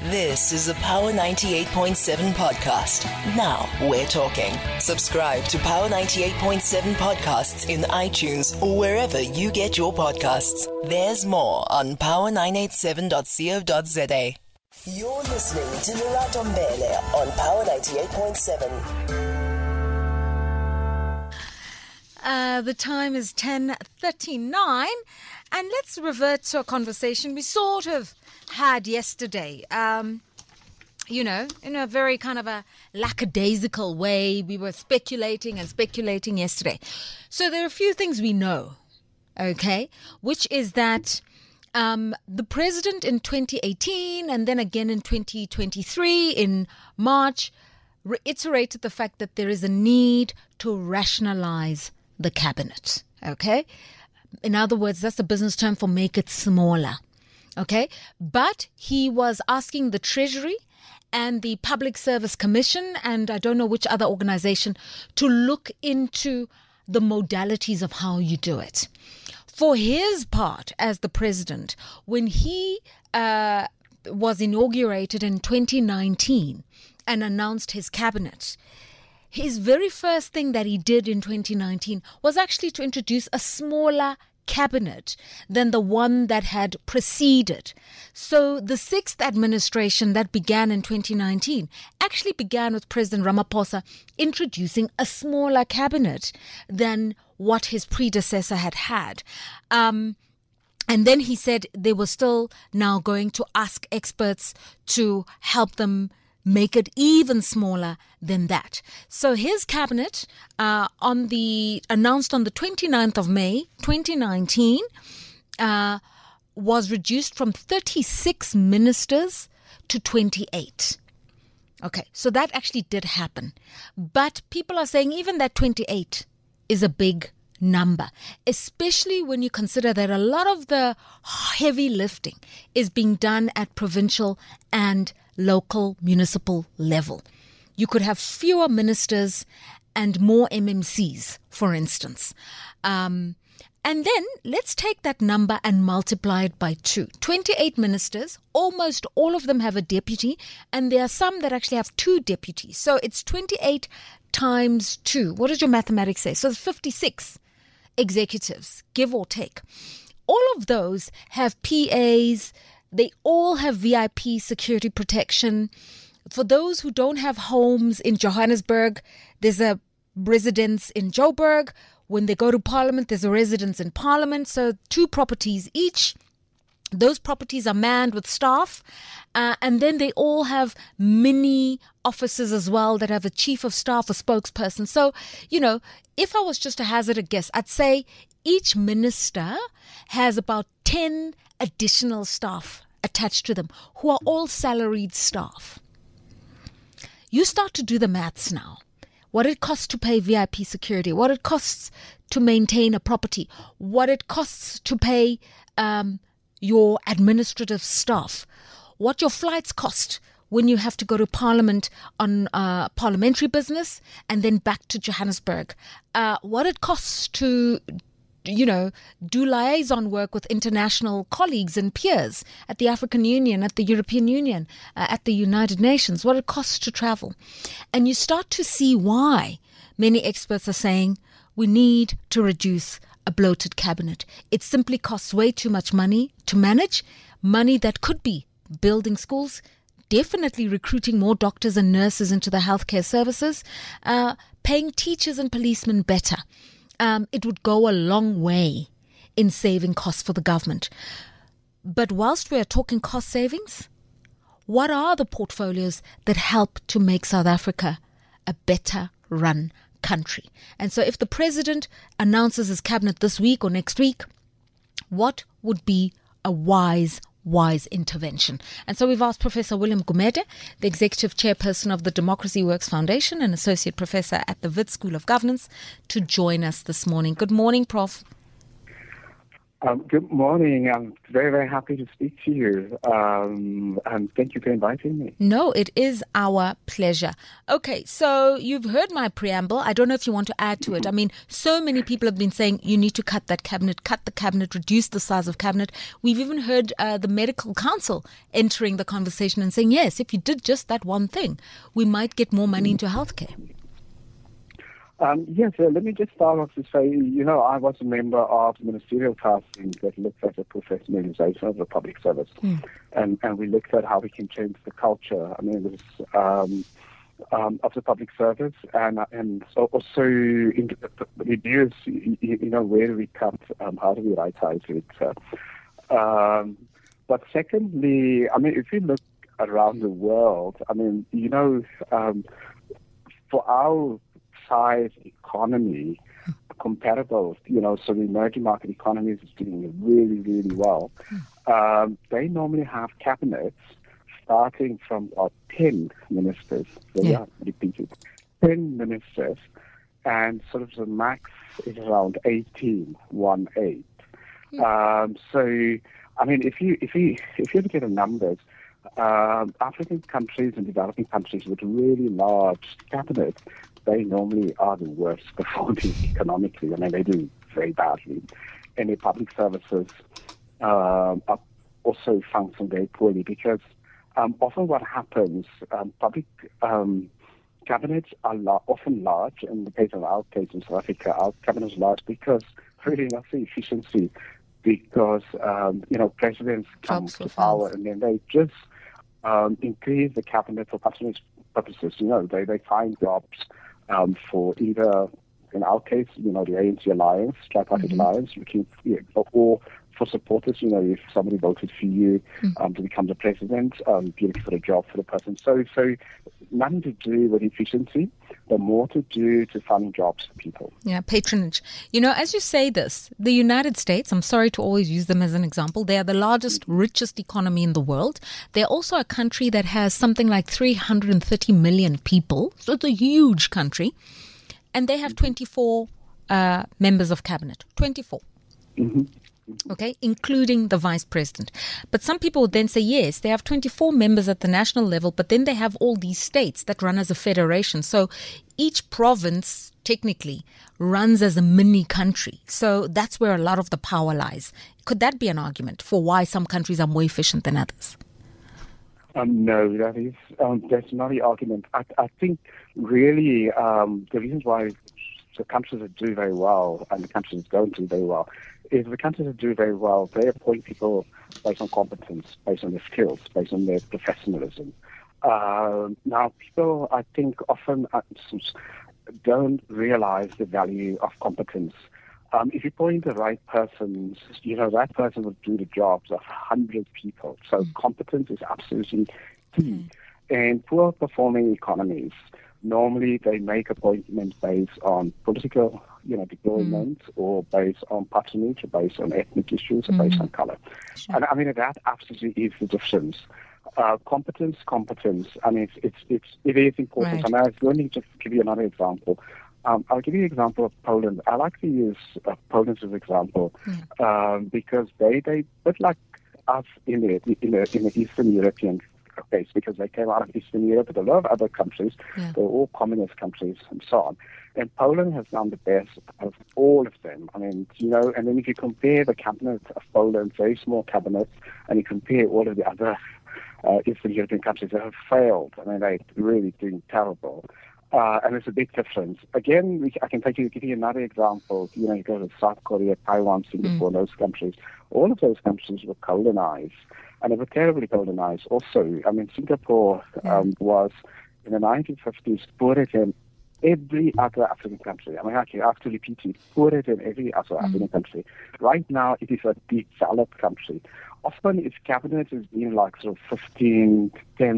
This is a Power 98.7 podcast. Now we're talking. Subscribe to Power 98.7 podcasts in iTunes or wherever you get your podcasts. There's more on power987.co.za. You're listening to Lerato Mbele on Power 98.7. The time is 10:39, and let's revert to a conversation we sort of had yesterday. In a very kind of a lackadaisical way. We were speculating yesterday. So there are a few things we know, okay, which is that the president in 2018 and then again in 2023 in March reiterated the fact that there is a need to rationalize the cabinet, okay? In other words, that's the business term for make it smaller, okay? But he was asking the Treasury and the Public Service Commission and I don't know which other organization to look into the modalities of how you do it. For his part as the president, when he was inaugurated in 2019 and announced his cabinet, his very first thing that he did in 2019 was actually to introduce a smaller cabinet than the one that had preceded. So the sixth administration that began in 2019 actually began with President Ramaphosa introducing a smaller cabinet than what his predecessor had. And then he said they were still now going to ask experts to help them make it even smaller than that. So his cabinet, announced on the 29th of May, 2019, was reduced from 36 ministers to 28. Okay, so that actually did happen. But people are saying even that 28 is a big number, especially when you consider that a lot of the heavy lifting is being done at provincial and local municipal level. You could have fewer ministers and more MMCs, for instance. And then let's take that number and multiply it by 2. 28 ministers, almost all of them have a deputy, and there are some that actually have 2 deputies. So it's 28 times 2. What does your mathematics say? So it's 56 executives, give or take. All of those have PAs. They all have VIP security protection. For those who don't have homes in Johannesburg, there's a residence in Joburg. When they go to Parliament, there's a residence in Parliament. So 2 properties each. Those properties are manned with staff. And then they all have mini offices as well that have a chief of staff, a spokesperson. So, if I was just to hazard a guess, I'd say each minister has about 10 additional staff attached to them who are all salaried staff. You start to do the maths now. What it costs to pay VIP security, what it costs to maintain a property, what it costs to pay your administrative staff, what your flights cost when you have to go to Parliament on parliamentary business and then back to Johannesburg, what it costs to do liaison work with international colleagues and peers at the African Union, at the European Union, at the United Nations, what it costs to travel. And you start to see why many experts are saying we need to reduce a bloated cabinet. It simply costs way too much money to manage, money that could be building schools, definitely recruiting more doctors and nurses into the healthcare services, paying teachers and policemen better. It would go a long way in saving costs for the government. But whilst we are talking cost savings, what are the portfolios that help to make South Africa a better run country? And so if the president announces his cabinet this week or next week, what would be a wise intervention? And so we've asked Professor William Gumede, the Executive Chairperson of the Democracy Works Foundation and Associate Professor at the Wits School of Governance, to join us this morning. Good morning, Prof. Good morning. I'm very, very happy to speak to you. And thank you for inviting me. No, it is our pleasure. Okay, so you've heard my preamble. I don't know if you want to add to it. I mean, so many people have been saying you need to cut the cabinet, reduce the size of cabinet. We've even heard the medical council entering the conversation and saying, yes, if you did just that one thing, we might get more money into healthcare. Yes, let me just start off to say, I was a member of the ministerial task team that looked at the professionalization of the public service. And we looked at how we can change the culture. I mean, it was of the public service and so also in the reviews, where do we cut, how do we right-size it? But secondly, I mean, if you look around the world, I mean, for our size economy comparable, so the emerging market economies is doing really, really well. They normally have cabinets starting from about 10 ministers. So yeah, repeated 10 ministers, and sort of the max is around 18. So I mean, if you look at the numbers, African countries and developing countries with really large cabinets, they normally are the worst performing economically. I mean, they do very badly. And their public services also function very poorly because often what happens, public cabinets are often large. In the case of our case in South Africa, our cabinet is large because really that's the efficiency. Because, presidents come to power and then they just increase the cabinet for patronage purposes. They find jobs for either, in our case, the ANC Alliance, Tripartite Alliance, or for supporters, if somebody voted for you to become the president, you're looking for a job for the person. So nothing to do with efficiency, but more to do to fund jobs for people. Yeah, patronage. As you say this, the United States, I'm sorry to always use them as an example, they are the largest, richest economy in the world. They're also a country that has something like 330 million people. So it's a huge country. And they have 24 members of cabinet. 24. Okay, including the vice president. But some people would then say, yes, they have 24 members at the national level, but then they have all these states that run as a federation. So each province technically runs as a mini country. So that's where a lot of the power lies. Could that be an argument for why some countries are more efficient than others? No, that's not the argument. I think really the reasons why the countries that do very well and the countries that don't do very well is the countries that do very well, they appoint people based on competence, based on their skills, based on their professionalism. Now, people, I think, often don't realize the value of competence. If you point the right person, that person will do the jobs of 100 people. So competence is absolutely key. And poor performing economies, normally they make appointments based on political, deployment or based on patronage or based on ethnic issues or based on color. Sure. And I mean, that absolutely is the difference. Competence. I mean, it is important. Right. And I was going to just give you another example. I'll give you an example of Poland. I like to use Poland as an example because they bit like us in the Eastern European case, because they came out of Eastern Europe, but a lot of other countries, they were all communist countries and so on. And Poland has done the best of all of them. I mean, and then if you compare the cabinet of Poland, very small cabinet, and you compare all of the other Eastern European countries that have failed, I mean, they're really doing terrible. And there's a big difference. Again, I can give you another example. You go to South Korea, Taiwan, Singapore, those countries. All of those countries were colonized, and they were terribly colonized also. I mean, Singapore was, in the 1950s, poorer than every other African country. I mean, actually, I have to repeat it, poorer than every other African country. Right now, it is a developed country. Often its cabinet has been like sort of 10,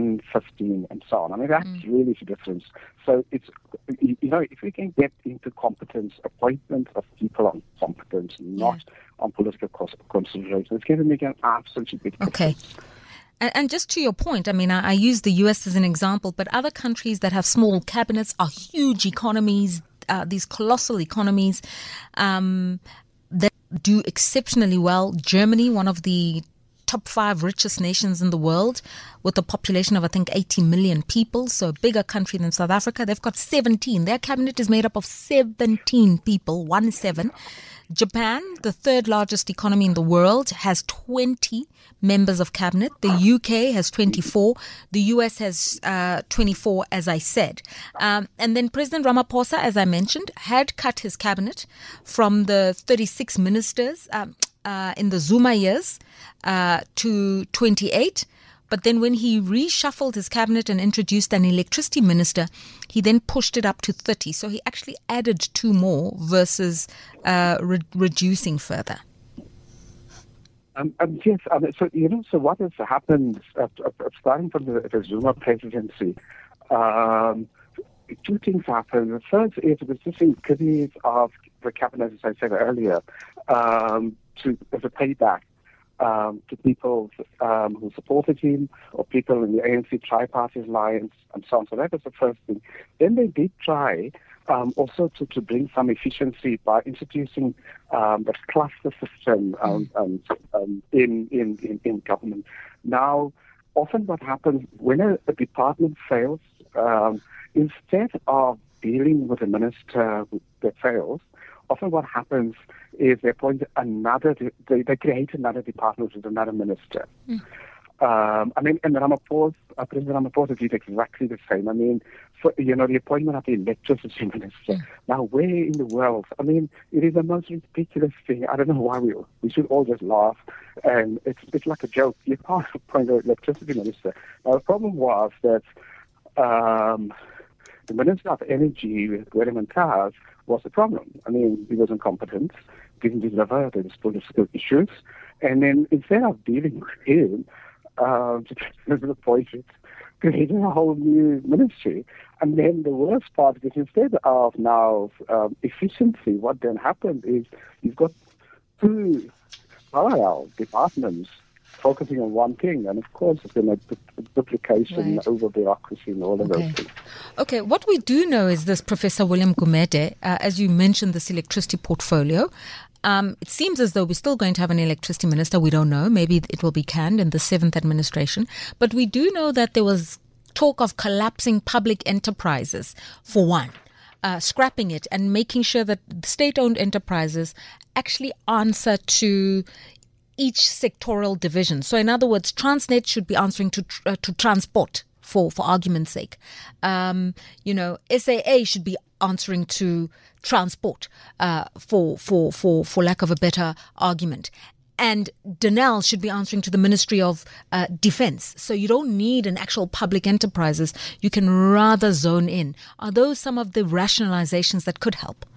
15, and so on. I mean, that's really the difference. So it's, if we can get into competence, appointment of people on competence, not on political considerations, it's going to make an absolutely big difference. Okay. And just to your point, I mean, I use the US as an example, but other countries that have small cabinets are huge economies, these colossal economies that do exceptionally well. Germany, one of the top 5 richest nations in the world, with a population of, I think, 80 million people, so a bigger country than South Africa. They've got 17. Their cabinet is made up of 17 people, 17. Japan, the 3rd largest economy in the world, has 20 members of cabinet. The UK has 24. The US has 24, as I said. And then President Ramaphosa, as I mentioned, had cut his cabinet from the 36 ministers in the Zuma years to 28. But then when he reshuffled his cabinet and introduced an electricity minister, he then pushed it up to 30. So he actually added 2 more versus reducing further. Yes, so what has happened, starting from the Zuma presidency, 2 things happened. The first is it was this increase of the cabinet, as I said earlier, as a payback to people who supported him or people in the ANC Tripartite Alliance and so on. So that was the first thing. Then they did try also to bring some efficiency by introducing the cluster system in government. Now, often what happens when a department fails, instead of dealing with a minister that fails, often what happens is they appoint they create another department with another minister. And President Ramaphosa did exactly the same. The appointment of the electricity minister. Now, where in the world? It is the most ridiculous thing. I don't know why we should all just laugh, and it's like a joke. You can't appoint an electricity minister. Now, the problem was that the Minister of Energy, Gwede Mantashe, was the problem. He was incompetent, didn't deliver, there was political issues. And then instead of dealing with him, the president appointed, creating a whole new ministry. And then the worst part is instead of now efficiency, what then happened is you've got 2 parallel departments focusing on one thing, and of course it's been a duplication, over bureaucracy and all of those things. Okay, what we do know is this, Professor William Gumede, as you mentioned, this electricity portfolio. It seems as though we're still going to have an electricity minister. We don't know. Maybe it will be canned in the 7th administration. But we do know that there was talk of collapsing public enterprises, for one. Scrapping it and making sure that state-owned enterprises actually answer to each sectoral division. So in other words, Transnet should be answering to transport, for argument's sake. SAA should be answering to transport, for lack of a better argument. And Denel should be answering to the Ministry of Defense. So you don't need an actual public enterprises. You can rather zone in. Are those some of the rationalizations that could help?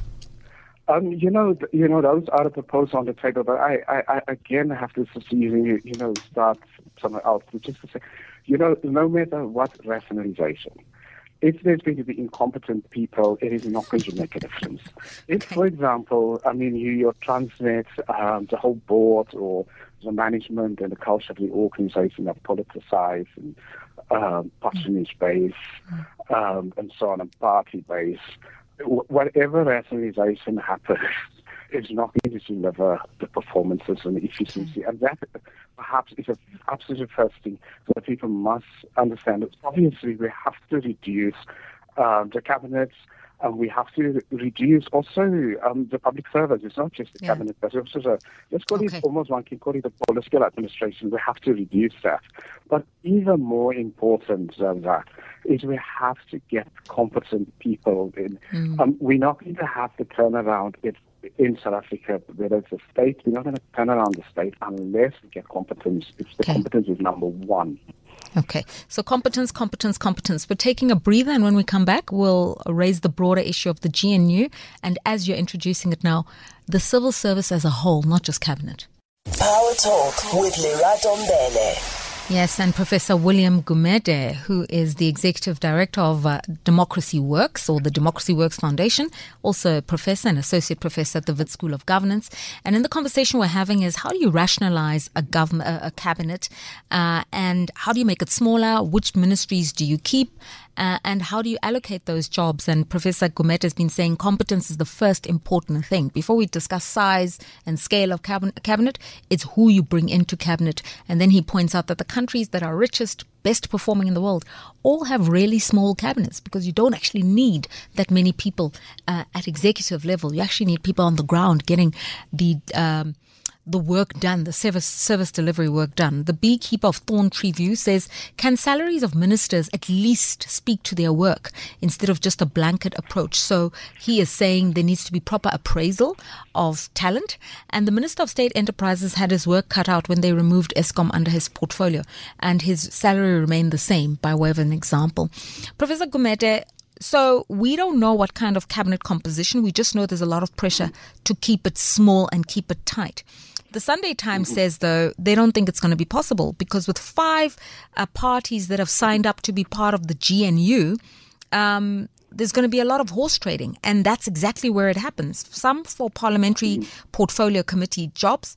Those are the proposals on the table, but I again have to start somewhere else. Just to say, no matter what rationalization, if there's going to be incompetent people, it is not going to make a difference. If, for example, your Transnet, the whole board or the management and the culture of the organization are politicized and patronage-based and so on, and party-based, whatever rationalization happens is not going to deliver the performances and the efficiency. And that perhaps is an absolute first thing that people must understand. Obviously, we have to reduce the cabinets, and we have to reduce also the public service. It's not just the cabinet, but also let's call it almost one can call it the political administration. We have to reduce that. But even more important than that is we have to get competent people in. We're not going to have the turnaround in South Africa, whether it's a state. We're not going to turn around the state unless we get competence. The competence is number one. Okay, so competence. We're taking a breather, and when we come back, we'll raise the broader issue of the GNU, and as you're introducing it now, the civil service as a whole, not just cabinet. Power Talk with Lerato Mbele. Yes, and Professor William Gumede, who is the Executive Director of Democracy Works, or the Democracy Works Foundation, also a professor and associate professor at the Wits School of Governance. And in the conversation we're having is, how do you rationalize a cabinet, and how do you make it smaller? Which ministries do you keep? and how do you allocate those jobs? And Professor Gumede has been saying competence is the first important thing. Before we discuss size and scale of cabinet, it's who you bring into cabinet. And then he points out that the countries that are richest, best performing in the world all have really small cabinets, because you don't actually need that many people at executive level. You actually need people on the ground getting the work done, the service delivery work done. The beekeeper of Thorntree View says, can salaries of ministers at least speak to their work instead of just a blanket approach? So he is saying there needs to be proper appraisal of talent. And the Minister of State Enterprises had his work cut out when they removed Eskom under his portfolio, and his salary remained the same, by way of an example. Professor Gumede, so we don't know what kind of cabinet composition. We just know there's a lot of pressure to keep it small and keep it tight. The Sunday Times says, though, they don't think it's going to be possible, because with 5 parties that have signed up to be part of the GNU, there's going to be a lot of horse trading. And that's exactly where it happens. Some for parliamentary portfolio committee jobs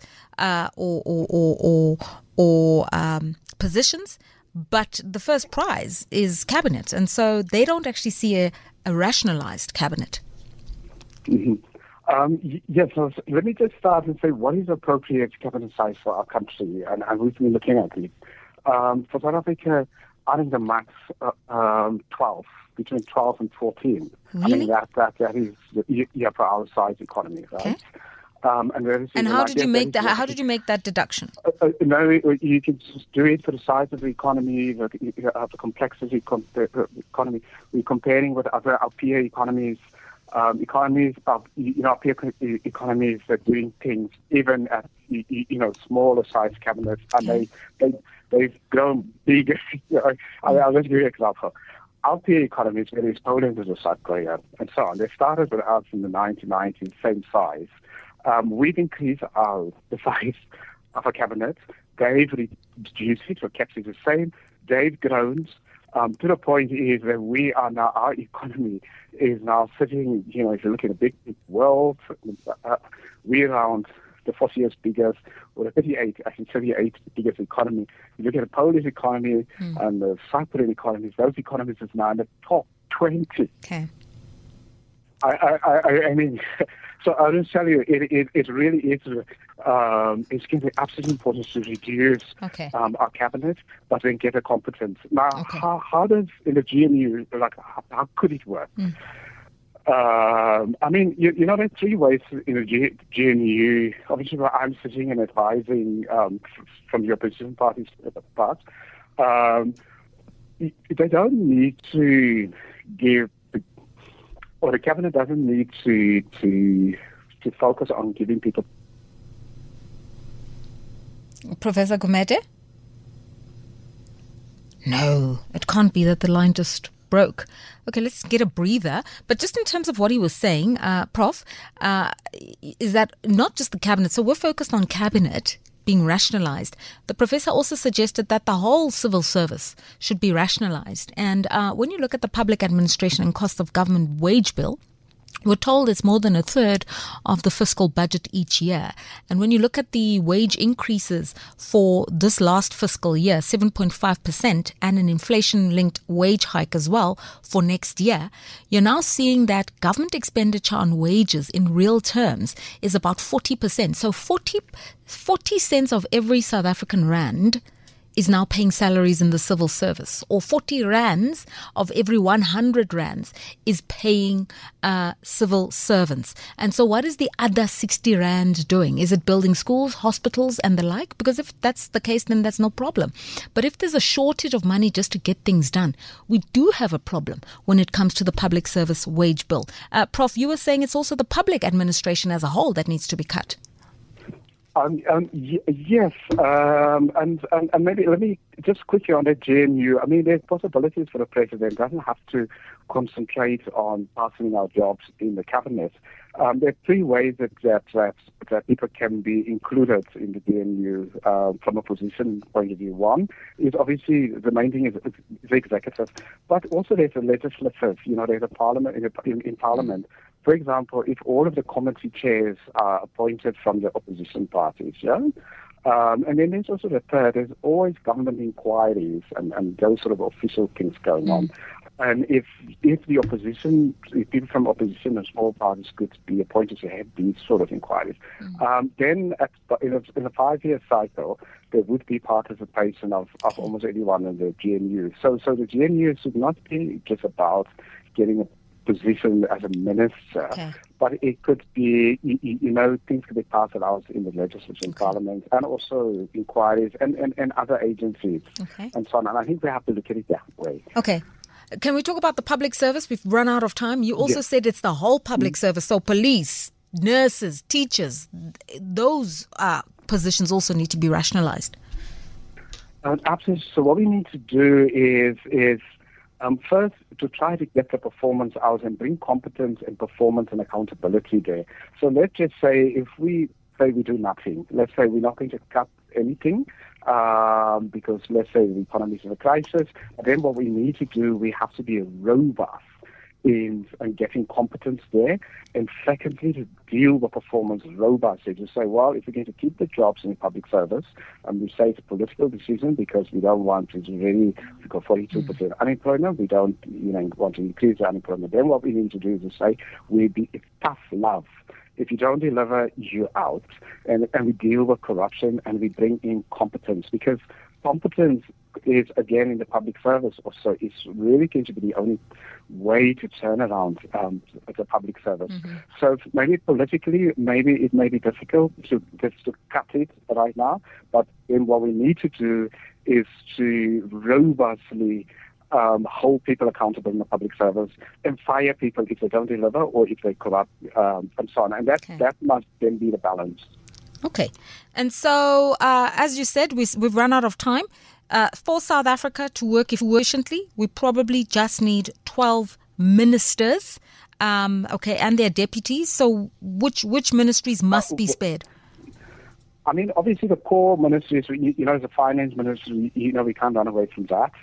or positions. But the first prize is cabinet. And so they don't actually see a rationalized cabinet. Mm-hmm. Yes, so let me just start and say what is appropriate cabinet size for our country, and we've been looking at it. For South Africa, I think the max 12, between 12 and 14. Really? I mean, that is for our size economy, right? Okay. And how did you make that? How did you make that deduction? No, you can just do it for the size of the economy, the complexity of the economy. We're comparing with our peer economies. Economies of peer economies are doing things even at smaller size cabinets, and they've grown bigger. I'll just give you an example. Our peer economies, whether it's Poland or South Korea and so on, they started with us in the 1990s, same size. We've increased the size of our cabinet. They've reduced it or kept it the same. They've grown to the point is that we are now, our economy is now sitting, if you look at the big world, we're around the 40th biggest, or the 38th biggest economy. You look at the Polish economy and the South Korean economies, those economies is now in the top 20. Okay. I mean, so I'll just tell you, it really is, it's going to be absolutely important to reduce our cabinet, but then get a competence. Now, how does, in the GNU, how could it work? I mean, there are 3 ways in the GNU. Obviously, I'm sitting and advising from the opposition parties, but they don't need to give, or the cabinet doesn't need to focus on giving people. Professor Gumede? No, it can't be that the line just broke. Okay, let's get a breather. But just in terms of what he was saying, Prof, is that not just the cabinet. So we're focused on cabinet being rationalized. The professor also suggested that the whole civil service should be rationalized. And when you look at the public administration and cost of government wage bill, we're told it's more than a third of the fiscal budget each year. And when you look at the wage increases for this last fiscal year, 7.5%, and an inflation-linked wage hike as well for next year, you're now seeing that government expenditure on wages in real terms is about 40%. So 40 cents of every South African rand is now paying salaries in the civil service, or 40 rands of every 100 rands is paying civil servants. And so what is the other 60 rand doing? Is it building schools, hospitals and the like? Because if that's the case, then that's no problem. But if there's a shortage of money just to get things done, we do have a problem when it comes to the public service wage bill. Prof, you were saying it's also the public administration as a whole that needs to be cut. Yes, and maybe let me just quickly on the GNU. I mean, there's possibilities for the president. Doesn't have to concentrate on passing out jobs in the cabinet. There are 3 ways that people can be included in the GNU from a position point of view. One is obviously the main thing is the executive, but also there's a legislative. There's a parliament in parliament. For example, if all of the committee chairs are appointed from the opposition parties, and then there's also the third, there's always government inquiries and those sort of official things going on. And if the opposition, if people from opposition and small parties could be appointed to head these sort of inquiries, then in a 5-year cycle, there would be participation of almost anyone in the GNU. So the GNU should not be just about getting a position as a minister, but it could be, things could be passed out in the legislature and parliament, and also inquiries and other agencies and so on. And I think we have to look at it that way. Okay. Can we talk about the public service? We've run out of time. You also said it's the whole public service. So police, nurses, teachers, those positions also need to be rationalized. Absolutely. So what we need to do is first to try to get the performance out and bring competence and performance and accountability there. So let's just say if we say we do nothing, let's say we're not going to cut anything, because let's say the economy is in a crisis, and then what we need to do, we have to be robust in getting competence there, and secondly, to deal with performance robustly, to say, well, if we're going to keep the jobs in the public service, and we say it's a political decision because we don't want to really, we've got 42% unemployment, we don't want to increase the unemployment, then what we need to do is to say, it's tough love. If you don't deliver, you're out. And we deal with corruption and we bring in competence, because competence is, again, in the public service also, it's really going to be the only way to turn around the public service. So maybe politically, maybe it may be difficult to cut it right now, but then what we need to do is to robustly hold people accountable in the public service and fire people if they don't deliver or if they corrupt and so on. And that must then be the balance. Okay. And so, as you said, we've run out of time. For South Africa to work efficiently, we probably just need 12 ministers, and their deputies. So which ministries must be spared? I mean, obviously the core ministries, the finance ministry, we can't run away from that.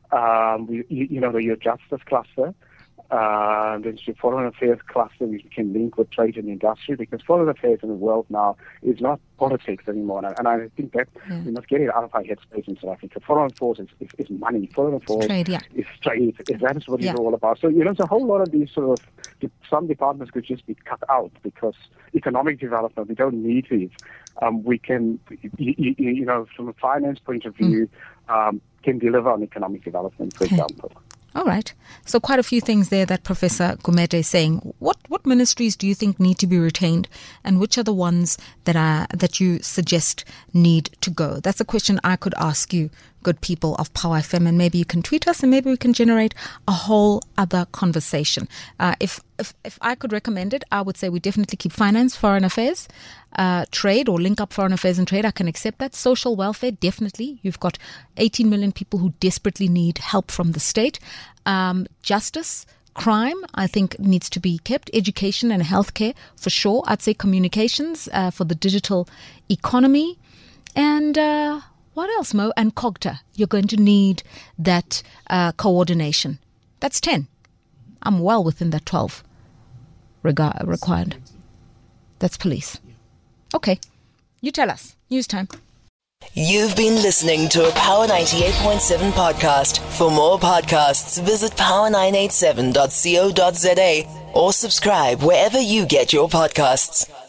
Your justice cluster, there's your foreign affairs cluster, which we can link with trade and industry, because foreign affairs in the world now is not politics anymore. And I think that we must get it out of our headspace in South Africa. Foreign affairs is money. Foreign affairs is trade. That is what it's all about. So, there's a whole lot of these sort of, some departments could just be cut out because economic development, we don't need it. We can, from a finance point of view, can deliver on economic development, for example. All right. So quite a few things there that Professor Gumede is saying. What ministries do you think need to be retained, and which are the ones that you suggest need to go? That's a question I could ask you, good people of Power FM, and maybe you can tweet us and maybe we can generate a whole other conversation. If I could recommend it, I would say we definitely keep finance, foreign affairs, trade, or link up foreign affairs and trade. I can accept that. Social welfare, definitely. You've got 18 million people who desperately need help from the state. Justice, crime, I think needs to be kept. Education and healthcare, for sure. I'd say communications for the digital economy. And what else, Mo? And COGTA. You're going to need that coordination. That's 10. I'm well within that 12 required. That's police. Okay. You tell us. News time. You've been listening to a Power 98.7 podcast. For more podcasts, visit power987.co.za or subscribe wherever you get your podcasts.